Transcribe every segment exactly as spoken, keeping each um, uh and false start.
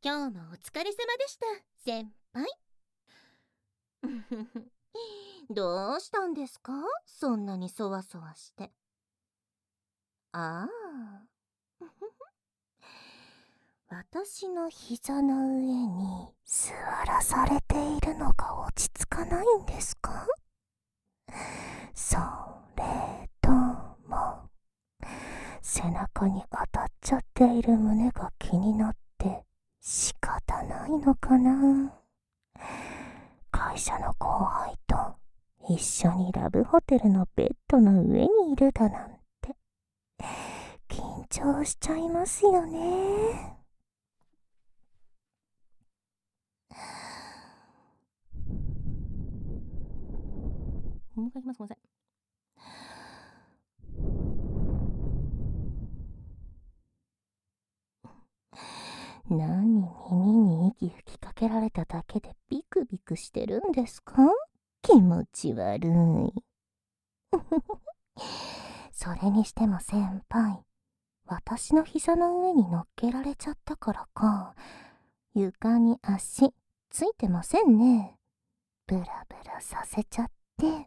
今日もお疲れ様でした、先輩。どうしたんですか、そんなにそわそわして。ああ。私の膝の上に座らされているのが落ち着かないんですか？それとも、背中に当たっちゃっている胸が気になって仕方ないのかな。会社の後輩と一緒にラブホテルのベッドの上にいるだなんて緊張しちゃいますよね。もう一回いきます。ごめんなさい。何、耳に息吹きかけられただけでビクビクしてるんですか？気持ち悪い。それにしても先輩、私の膝の上に乗っけられちゃったからか、床に足ついてませんね。ブラブラさせちゃって。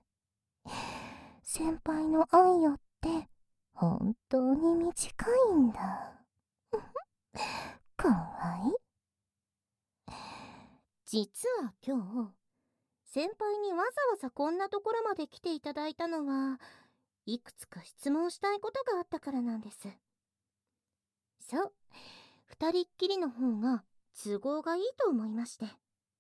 先輩の愛よって本当に短いんだ。かわいい。実は今日、先輩にわざわざこんなところまで来ていただいたのは、いくつか質問したいことがあったからなんです。そう、二人っきりの方が都合がいいと思いまして。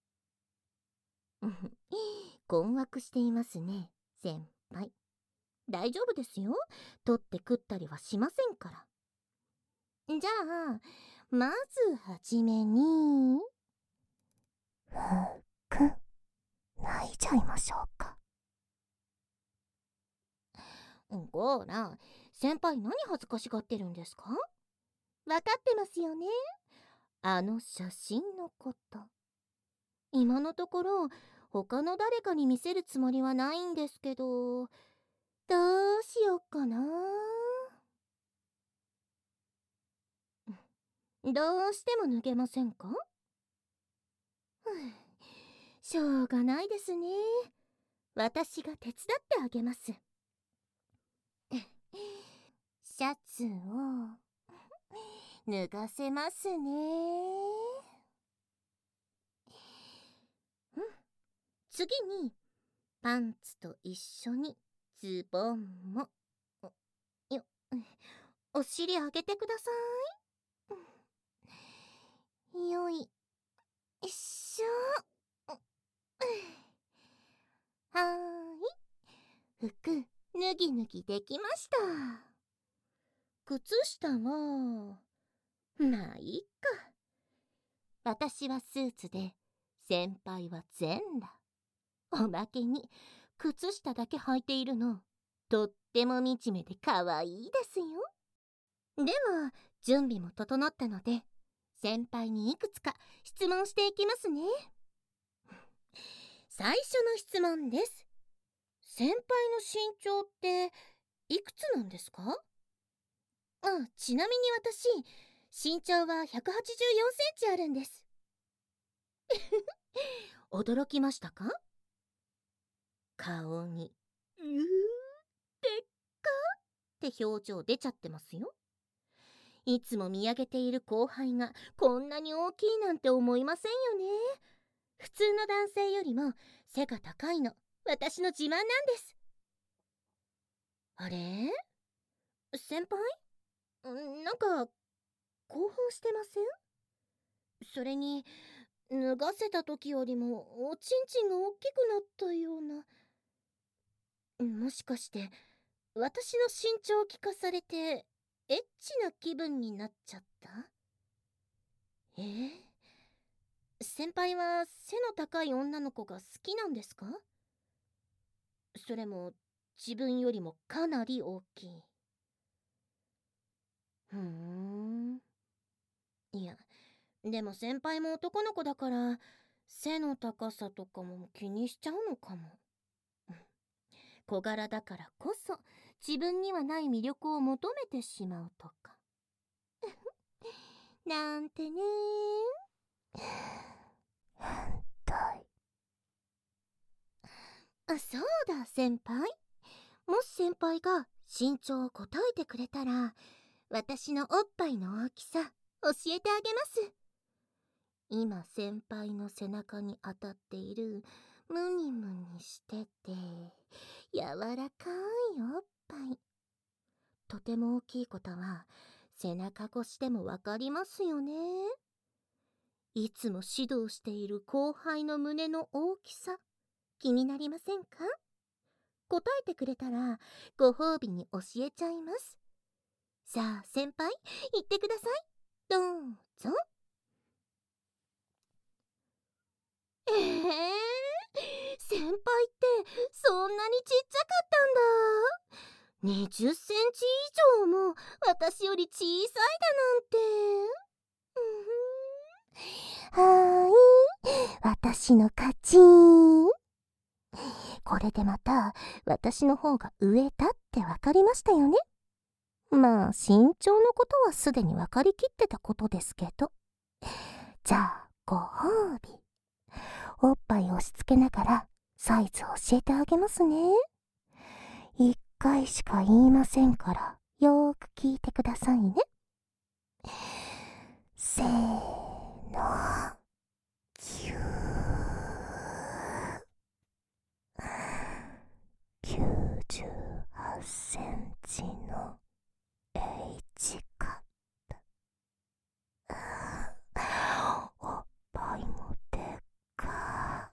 困惑していますね、先輩。大丈夫ですよ。取って食ったりはしませんから。じゃあ、まずはじめに、服、脱いじゃいましょうか。ゴーラ、先輩何恥ずかしがってるんですか？分かってますよね、あの写真のこと。今のところ他の誰かに見せるつもりはないんですけど、どうしよっかな。どうしても脱げませんか？しょうがないですね。私が手伝ってあげます。シャツを脱がせますね。うん。次にパンツと一緒にズボンも。よお尻上げてください。よいしょ。はーい、服脱ぎ脱ぎできました。靴下はまあいいか。私はスーツで先輩は全裸。おまけに靴下だけ履いているの、とっても惨めで可愛いですよ。では準備も整ったので、先輩にいくつか質問していきますね。最初の質問です。先輩の身長っていくつなんですか？あ、ちなみに私、身長はひゃくはちじゅうよんセンチあるんです。驚きましたか？顔にうーでっかって表情出ちゃってますよ。いつも見上げている後輩がこんなに大きいなんて思いませんよね。普通の男性よりも背が高いの私の自慢なんです。あれ、先輩、なんか興奮してません？それに脱がせた時よりもおちんちんが大きくなったような。もしかして私の身長を聞かされてエッチな気分になっちゃった？えー、先輩は背の高い女の子が好きなんですか？それも自分よりもかなり大きい。ふーん。いや、でも先輩も男の子だから背の高さとかも気にしちゃうのかも。小柄だからこそ自分にはない魅力を求めてしまうとか。なんてね。 あ、そうだ先輩。もし先輩が身長を答えてくれたら、私のおっぱいの大きさ教えてあげます。今先輩の背中に当たっているムニムニしてて柔らかいおっぱい、とても大きいことは背中越しでもわかりますよね。いつも指導している後輩の胸の大きさ、気になりませんか？答えてくれたらご褒美に教えちゃいます。さあ先輩、言ってください。どうぞ。えー、先輩ってそんなにちっちゃかったんだ。にじゅっセンチ以上も私より小さいだなんて。はーい、私の勝ち。これでまた私の方が上だってわかりましたよね。まあ身長のことはすでに分かりきってたことですけど。じゃあご褒美、おっぱい押し付けながらサイズ教えてあげますね。一回しか言いませんからよーく聞いてくださいね。せーの、キューきゅうじゅうはちセンチの H カップ。おっぱいもでっか。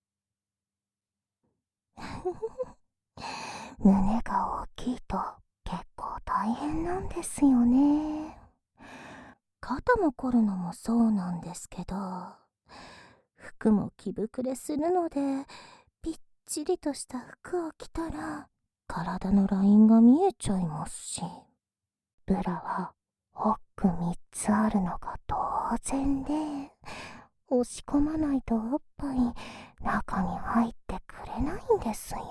胸が大きいと結構大変なんですよね。肩も凝るのもそうなんですけど、服も着膨れするので、ぴっちりとした服を着たら体のラインが見えちゃいますし、ブラはホックみっつあるのが当然で、押し込まないとおっぱい中に入ってくれないんですよ。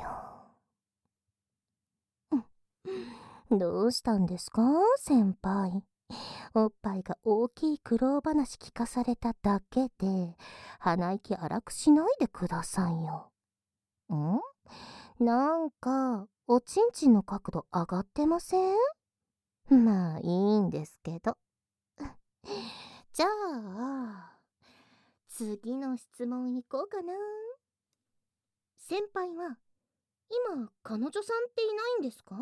どうしたんですか先輩。おっぱいが大きい苦労話聞かされただけで鼻息荒くしないでくださいよ。ん？なんかおちんちんの角度上がってません？まあいいんですけど。じゃあ次の質問行こうかな。先輩は今彼女さんっていないんですか？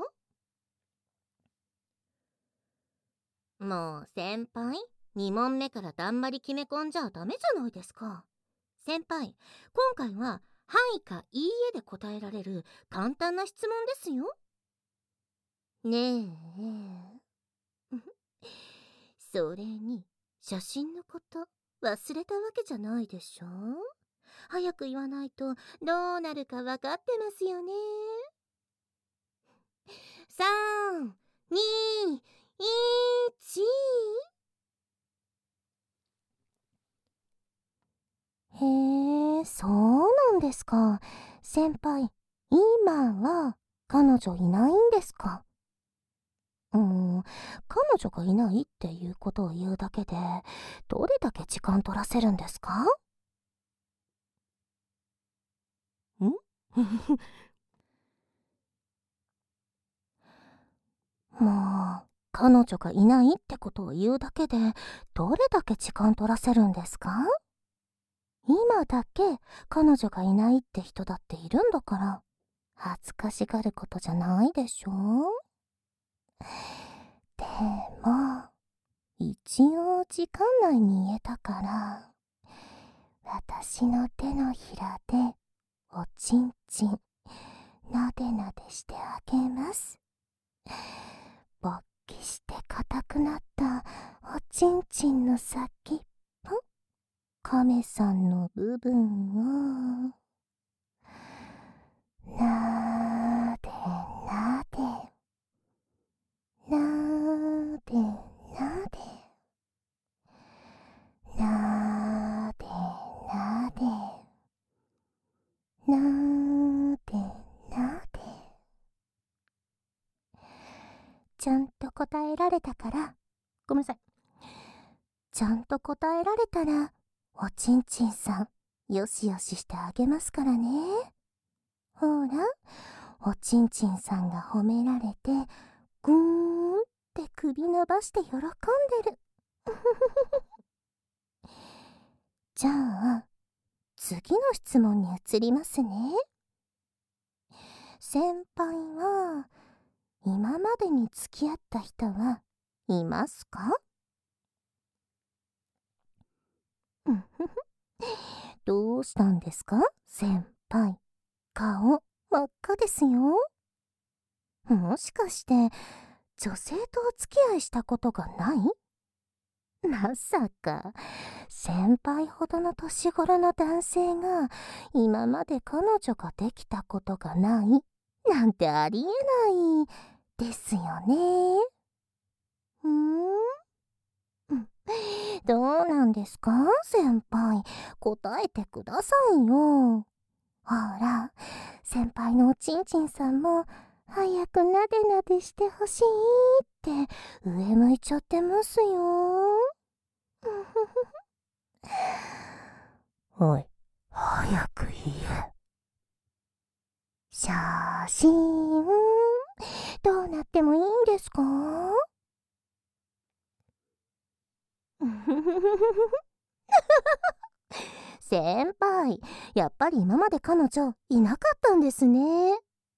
もう先輩、に問目からだんまり決め込んじゃダメじゃないですか。先輩、今回ははいかいいえで答えられる簡単な質問ですよ。ねえそれに写真のこと忘れたわけじゃないでしょ。早く言わないとどうなるか分かってますよね。さん、に、いち。へえ、そうなんですか。先輩、今は彼女いないんですか？うーん、彼女がいないっていうことを言うだけで、どれだけ時間取らせるんですか？んもう、彼女がいないってことを言うだけで、どれだけ時間取らせるんですか？今だけ彼女がいないって人だっているんだから、恥ずかしがることじゃないでしょ？でも、一応時間内に言えたから、私の手のひらでおちんちんなでなでしてあげます。勃起して硬くなったおちんちんの先っぽ、亀さんの部分をなーでなでなーでなでなーでなでなーでなで。ちゃんと答えられたから、ごめんなさい。ちゃんと答えられたら、おちんちんさん、よしよししてあげますからね。 ほら、おちんちんさんが褒められて、ぐーんって首伸ばして喜んでる。じゃあ、次の質問に移りますね。先輩は、今までに付き合った人はいますか？どうしたんですか先輩。顔真っ赤ですよ。もしかして女性とお付き合いしたことがない？まさか先輩ほどの年頃の男性が今まで彼女ができたことがないなんてありえないですよね。うーんどうなんですか先輩、答えてくださいよ。ほら、先輩のおちんちんさんも早くなでなでしてほしいって上向いちゃってますよ。おい、早く言え。写真どうなってもいいんですか？先輩、やっぱり今まで彼女いなかったんですね。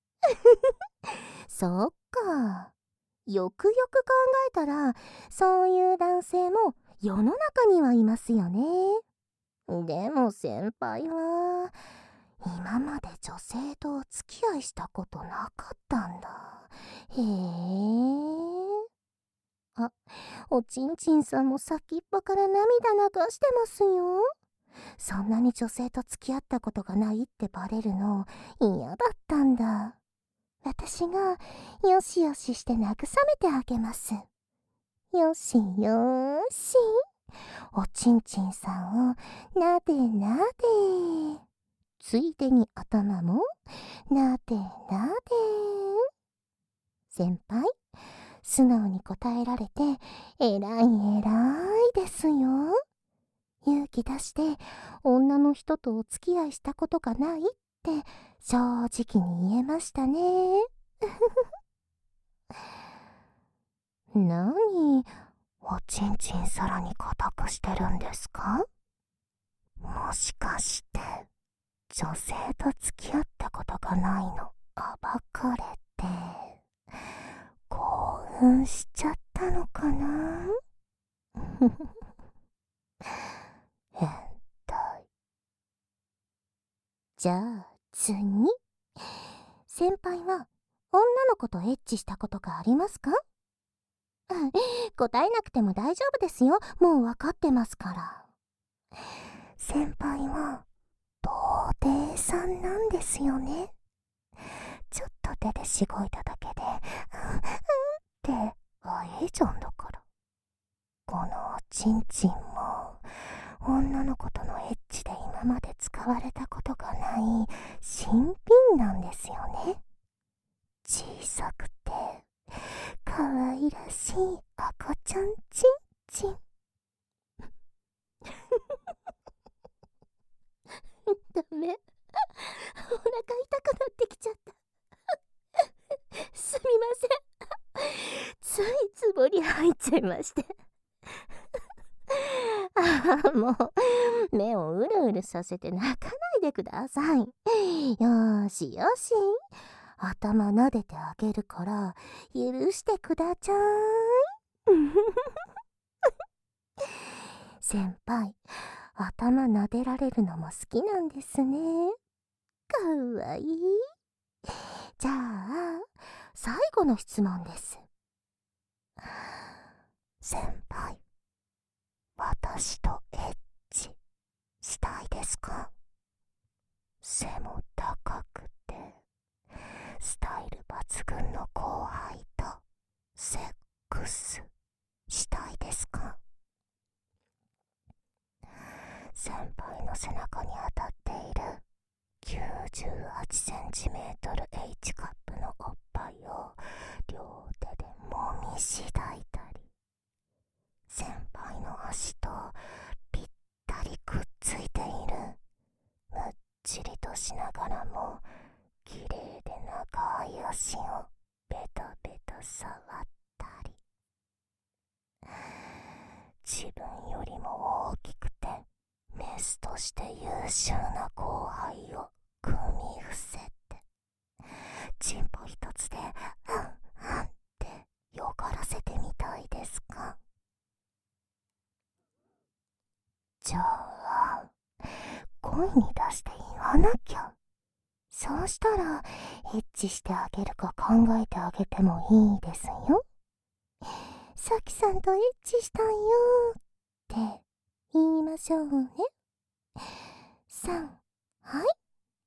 そっか。よくよく考えたら、そういう男性も世の中にはいますよね。でも先輩は、今まで女性とお付き合いしたことなかったんだ。へえ。あ、おちんちんさんも先っぽから涙流してますよ。そんなに女性と付き合ったことがないってバレるの嫌だったんだ。私がよしよしして慰めてあげます。よしよーし。おちんちんさんをなでなで。ついでに頭もなでなで。先輩、素直に答えられてえらいえらいですよ。勇気出して女の人とお付き合いしたことがないって正直に言えましたね。なに、おちんちんさらに固くしてるんですか？もしかして女性と付き合ったことがないの暴かれて興奮しちゃったのかな？変態。じゃあ次、先輩は女の子とエッチしたことがありますか？答えなくても大丈夫ですよ。もう分かってますから。先輩は童貞さんなんですよね。ちょっと手でしごいただけで、うんうんってあえちゃうんだから。このおちんちんも女の子とのエッチで今まで使われたことがない新品なんですよね。小さくて可愛らしい赤ちゃんちんちん。ダメ、お腹痛くなってきちゃった。すみません、ついつぼり入っちゃいましてああ、もう目をうるうるさせて泣かないでください。よーしよし、頭撫でてあげるから許してくだちゃーい。先輩、頭撫でられるのも好きなんですね。かわいい。じゃあ最後の質問です。先輩、私とエッチしたいですか？背も高くてスタイル抜群の後輩とセックスしたいですか？先輩の背中に当たっているきゅうじゅうはちセンチメートル H カップのおっぱいを両手でもみしだいたり、先輩の足とぴったりくっついているむっちりとしながらもギ足をベタベタ触ったり、自分よりも大きくてメスとして優秀な後輩を組み伏せて、チンポ一つでうんうんってよがらせてみたいですか？じゃあ声に出して言わなきゃ。そうしたらエッチしてあげるか考えてあげてもいいですよ。さきさんとエッチしたんよって言いましょうね。さん、はい。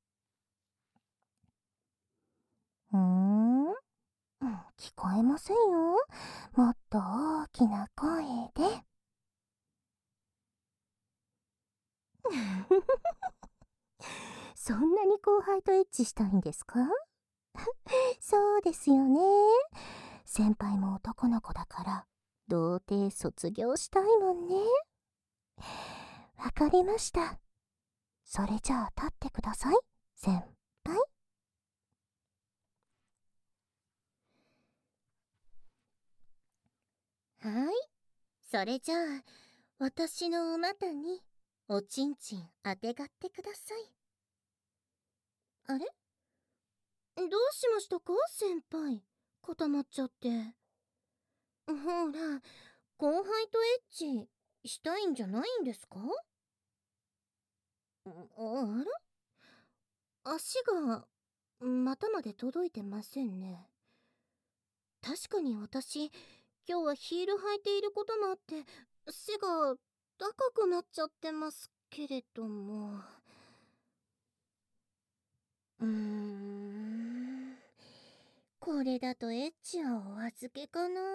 うーん、うん、聞こえませんよ。もっと大きな声で。そんなに後輩とエッチしたいんですか？そうですよね。先輩も男の子だから童貞卒業したいもんね。わかりました。それじゃあ立ってください、先輩。 はい、それじゃあ私のお股におちんちんあてがってください。あれ、どうしましたか先輩、固まっちゃって。ほら、後輩とエッチしたいんじゃないんですか？あら、足が股まで届いてませんね。確かに私、今日はヒール履いていることもあって背が高くなっちゃってますけれども、うーん、これだとエッチはお預けかな。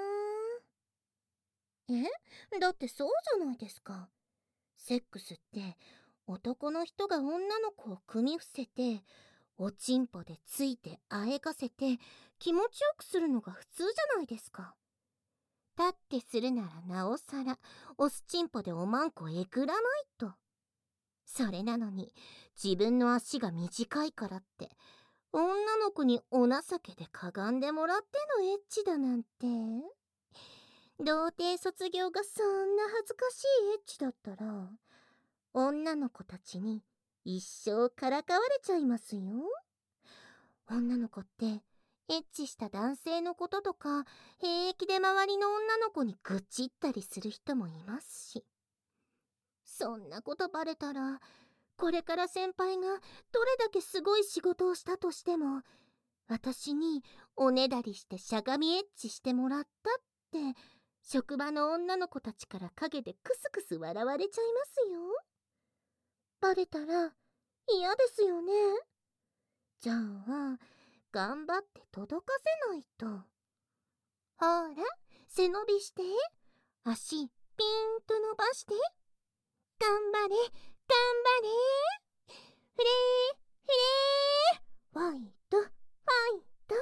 え、だってそうじゃないですか。セックスって男の人が女の子を組み伏せておちんぽでついてあえかせて気持ちよくするのが普通じゃないですか。だってするならなおさらおすちんぽでおまんこえぐらないと。それなのに自分の足が短いからって女の子にお情けでかがんでもらってのエッチだなんて。童貞卒業がそんな恥ずかしいエッチだったら女の子たちに一生からかわれちゃいますよ。女の子ってエッチした男性のこととか平気で周りの女の子に愚痴ったりする人もいますし、そんなことバレたらこれから先輩がどれだけすごい仕事をしたとしても私におねだりしてしゃがみエッチしてもらったって職場の女の子たちから陰でクスクス笑われちゃいますよ。バレたら嫌ですよね。じゃあ頑張って届かせないと。ほら、背伸びして、足ピーンと伸ばして、頑張れ頑張れ、フレーフレー、ファイトファイト。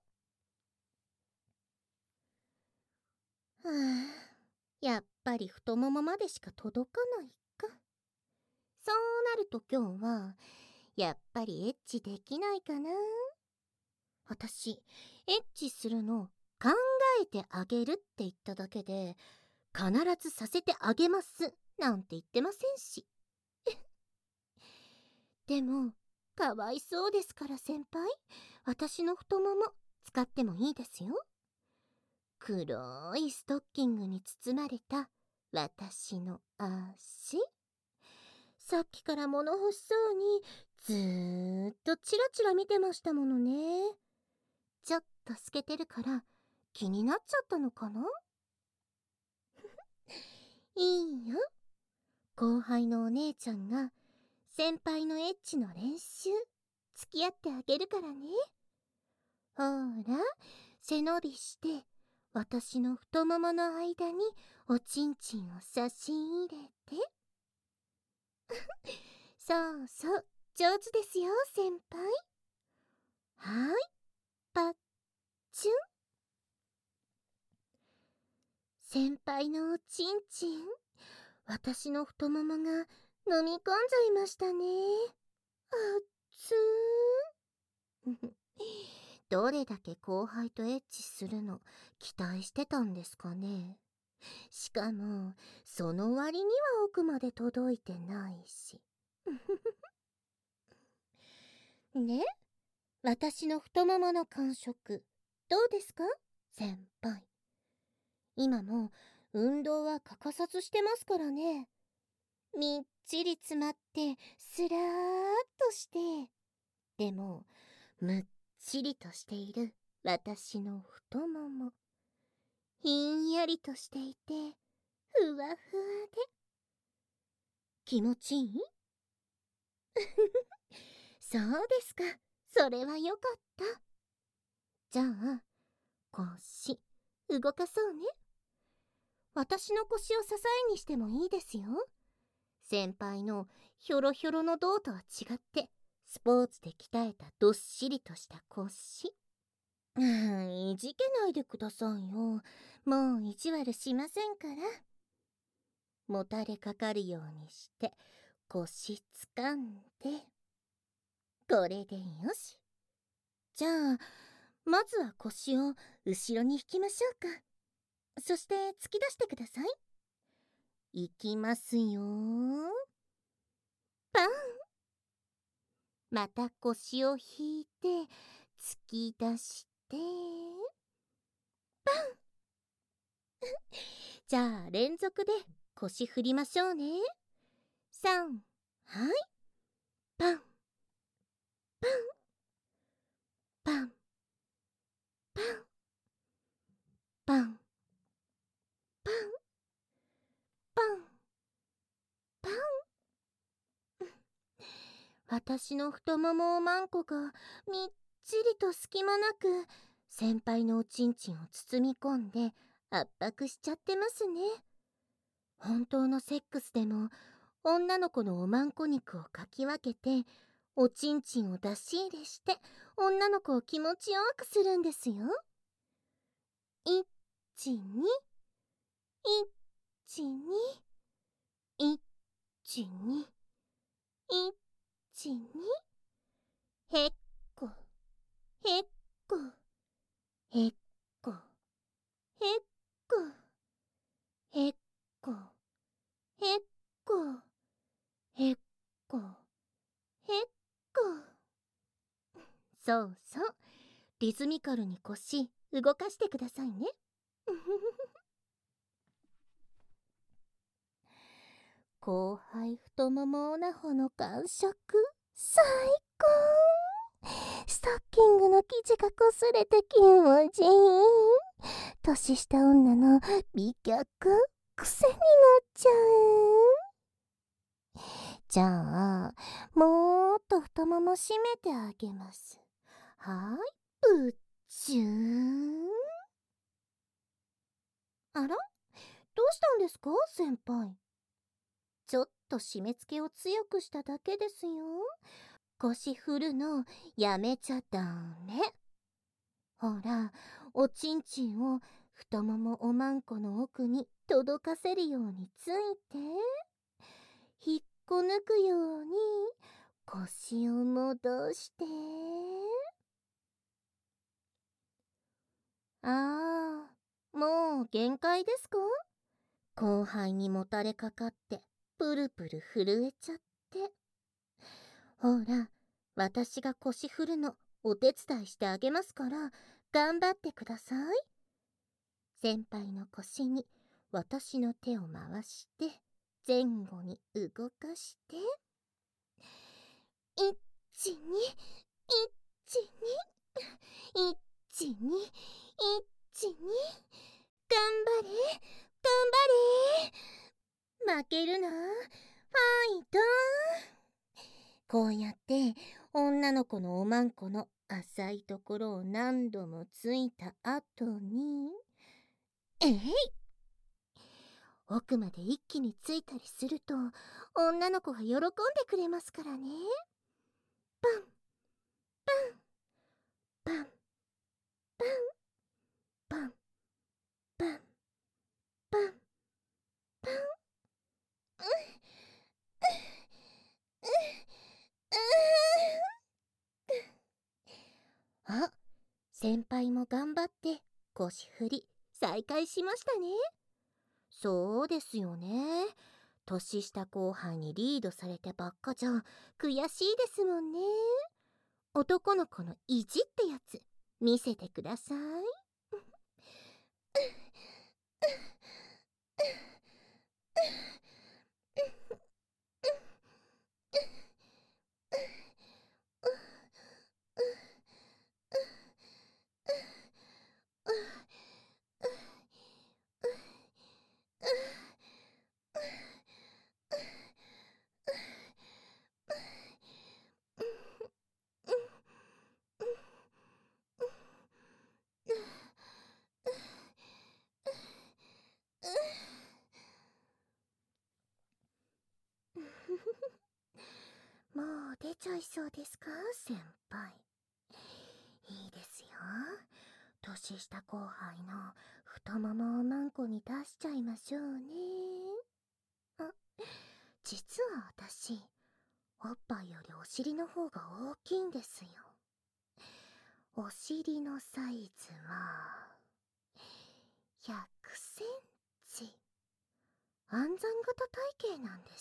はあ、やっぱり太ももまでしか届かないか。そうなると今日はやっぱりエッチできないかな。私エッチするの考えてあげるって言っただけで必ずさせてあげますなんて言ってませんし。でもかわいそうですから先輩、私の太もも使ってもいいですよ。黒いストッキングに包まれた私の足、さっきから物欲しそうにずーっとチラチラ見てましたものね。ちょっと透けてるから気になっちゃったのかな。いいよ、後輩のお姉ちゃんが先輩のエッチの練習付き合ってあげるからね。ほら、背伸びして私の太ももの間におちんちんを差し入れて。そうそう、上手ですよ先輩。はーい、パッチュン。先輩のおちんちん、私の太ももが飲み込んじゃいましたね。あっつーどれだけ後輩とエッチするの期待してたんですかね。しかもその割には奥まで届いてないし。ね、私の太ももの感触どうですか先輩。今も運動は欠かさずしてますからね。みっちり詰まってスラーっとして、でもむっちりとしている私の太もも、ひんやりとしていてふわふわで気持ちいいそうですか。それはよかった。じゃあ腰動かそうね。私の腰を支えにしてもいいですよ。先輩のひょろひょろの胴とは違ってスポーツで鍛えたどっしりとした腰。うん、いじけないでくださいよ。もう意地悪しませんから。もたれかかるようにして腰つかんで、これでよし。じゃあまずは腰を後ろに引きましょうか。そして突き出してください。いきますよ。パン。また腰を引いて突き出して、パン。じゃあ連続で腰振りましょうね。さん、はい。パンパンパンパンパンパンパンパン。私の太ももをマンコがみっちりと隙間なく先輩のおちんちんを包み込んで圧迫しちゃってますね。本当のセックスでも女の子のおまんこ肉をかき分けておちんちんを出し入れして女の子を気持ちよくするんですよ。いちにいちにいちにいちにへっこへっこへっこへっこへっこへっこへっこへっこ。そうそう、リズミカルに腰動かしてくださいね。後輩太ももオナホの感触最高。ストッキングの生地が擦れて気持ちいい。年下女の美脚癖になっちゃう。じゃあもっと太もも締めてあげます。はい、ぶっちゅー。あら、どうしたんですか先輩。ちょっと締め付けを強くしただけですよ。腰振るのやめちゃダメ。ほら、おちんちんを太ももおまんこの奥に届かせるようについて、引っこ抜くように腰を戻して。ああ、もう限界ですか？後輩にもたれかかってプルプル震えちゃって。ほら、私が腰振るのお手伝いしてあげますから頑張ってください。先輩の腰に私の手を回して前後に動かして、いちにいちにいちにいちに、頑張れ頑張れ、負けるな、ファイト。こうやって女の子のおまんこの浅いところを何度もついた後に、えい、奥まで一気についたりすると女の子が喜んでくれますからね。パンパンパンパンパンパンパン。あ、 先輩も頑張って腰振り再開しましたね。そうですよね。年下後輩にリードされてばっかじゃ悔しいですもんね。男の子の意地ってやつ見せてください。もう出ちゃいそうですか、先輩。いいですよ。年下後輩の太ももをマンコに出しちゃいましょうね。あ、実は私、おっぱいよりお尻の方が大きいんですよ。お尻のサイズは、ひゃくセンチ。安産型体型なんです。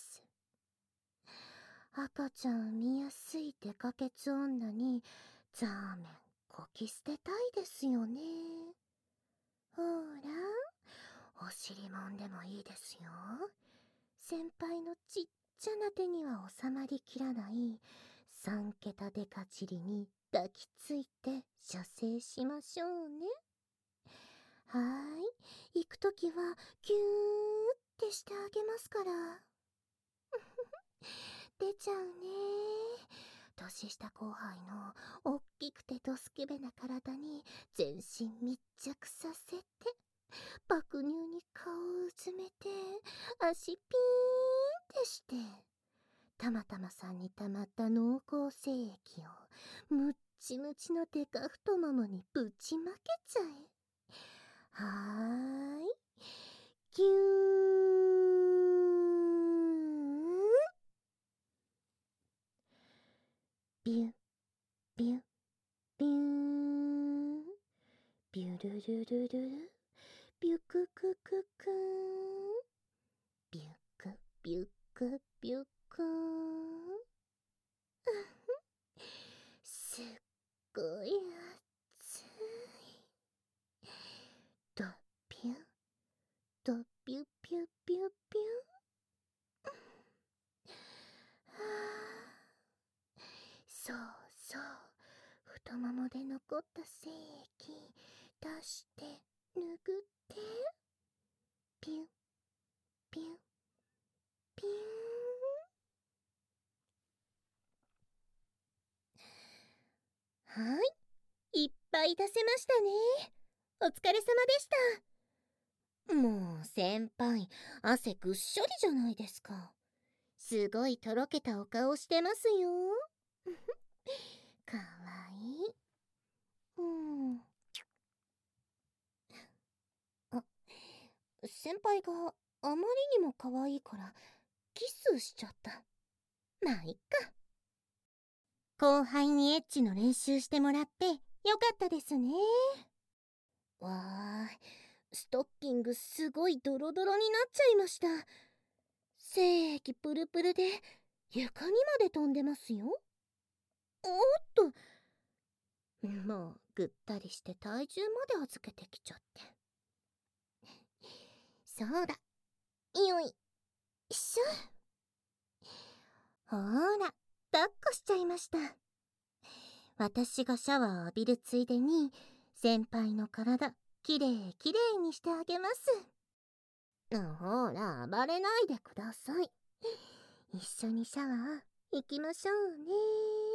赤ちゃん見やすいデカケツ女にザーメンこき捨てたいですよね。ほら、お尻もんでもいいですよ。先輩のちっちゃな手には収まりきらないさん桁デカチリに抱きついて射精しましょうね。はーい、行くときはキューってしてあげますから。出ちゃうね。年下後輩のおっきくてドスケベな体に全身密着させて、爆乳に顔をうずめて、足ピーンってして、たまたまさんに溜まった濃厚精液をむっちむちのデカ太ももにぶちまけちゃえ。はーい、キューン。ビュッビュッビューン、ビュルルルルル、ビュククククーン、ビュクビュクビュクーン。すっごい熱い。ドピュドピュピュピュピュ。はあ、そうそう、太ももで残った精液出して拭ってピュピュピューン。はい、いっぱい出せましたね。お疲れ様でした。もう先輩、汗ぐっしょりじゃないですか。すごいとろけたお顔してますよ。かわいい。うん。あ、先輩があまりにも可愛いからキスしちゃった。まあいっか。後輩にエッチの練習してもらってよかったですね。わーい、ストッキングすごいドロドロになっちゃいました。精液プルプルで床にまで飛んでますよ。おーっと、もうぐったりして体重まで預けてきちゃって。そうだ、よいしょ。ほーら、抱っこしちゃいました。私がシャワー浴びるついでに先輩の体きれいきれいにしてあげます。ほら、暴れないでください。一緒にシャワー行きましょうね。